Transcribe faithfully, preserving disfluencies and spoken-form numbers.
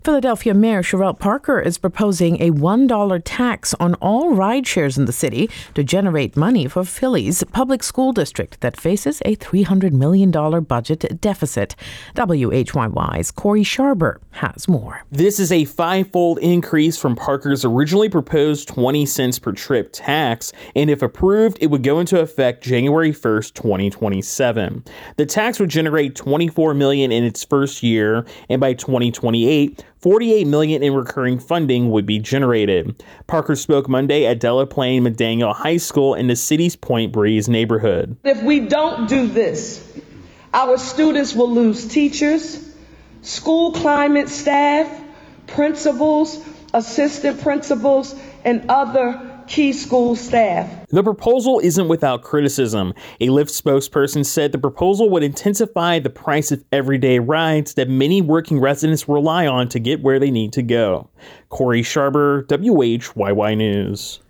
Philadelphia Mayor Cherelle Parker is proposing a one dollar tax on all ride shares in the city to generate money for Philly's public school district that faces a three hundred million dollars budget deficit. W H Y Y's Corey Sharber has more. This is a five-fold increase from Parker's originally proposed twenty cents per trip tax, and if approved, it would go into effect January first, twenty twenty-seven. The tax would generate twenty-four million dollars in its first year, and by twenty twenty-eight, forty-eight million dollars in recurring funding would be generated. Parker spoke Monday at Delaplane McDaniel High School in the city's Point Breeze neighborhood. If we don't do this, our students will lose teachers, school climate staff, principals, assistant principals, and other key school staff. The proposal isn't without criticism. A Lyft spokesperson said the proposal would intensify the price of everyday rides that many working residents rely on to get where they need to go. Corey Sharber, W H Y Y News.